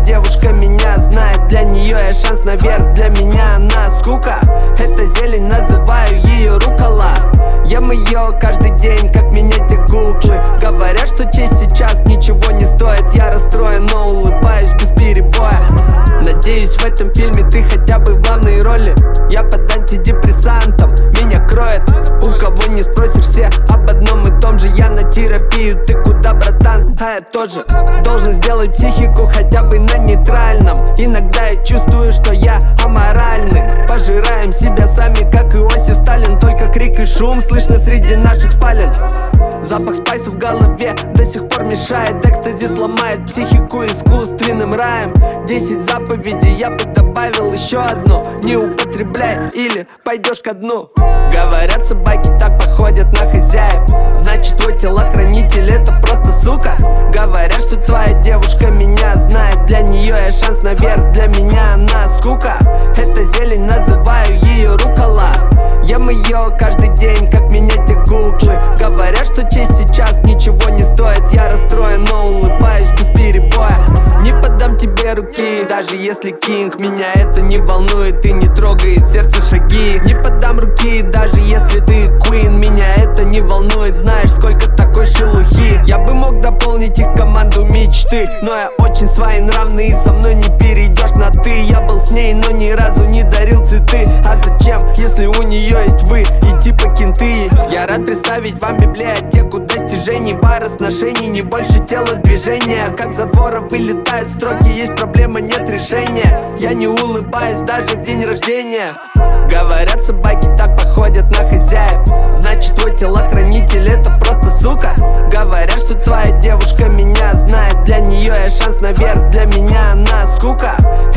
девушка меня знает. Для нее я шанс наверх, для меня она скука. Это зелень, называю ее рукола. Ем ее каждый день, как менять гуглы. Говорят, что честь сейчас ничего не стоит. Я расстроен, но улыбаюсь без перебоя. Надеюсь, в этом фильме ты хотя бы в главной роли. Я под антидепрессантом, меня кроет. У кого не спросишь, все об одном и том же. Я на терапию, ты куда, братан? А я тоже должен сделать психику хотя бы на нейтральном. Иногда я чувствую, что я аморальный. Пожираем себя сами, как Иосиф Сталин. Только крик и шум слышно среди наших спален. Запах спайса в голове до сих пор мешает. Экстази сломает психику искусственным раем. 10 заповедей, я бы добавил еще одну: не употребляй или пойдешь ко дну. Говорят, собаки так походят на хозяев. Значит, твой телохранитель это просто сука. Говорят, что твоя девушка меня знает. Для нее я шанс наверх, для меня она скука. Это зелень, называю ее рукола. Ем ее каждый день, как менять гуглы. Говорят, что честь сейчас ничего не стоит. Я расстроен, но улыбаюсь без перебоя. Не подам тебе руки, даже если кинг. Меня это не волнует и не трогает сердце шаги. Не подам руки, даже если ты queen. Меня это не волнует, знаешь, сколько такой шелухи. Я бы мог дополнить их команду мечты, но я очень своенравный и со мной не перейдешь на ты. Я был с ней, но ни разу не дарил цветы. А зачем, если у нее есть вы и типа кенты? Я рад представить вам библиотеку достижений, пара сношений, не больше телодвижения. Как за двора вылетают строки, есть проблема, нет решения. Я не улыбаюсь даже в день рождения. Говорят, собаки так походят на хозяев. Значит, твой телохранитель это просто сука. Говорят, что твоя девушка меня знает. Для нее я шанс наверх, для меня она скука.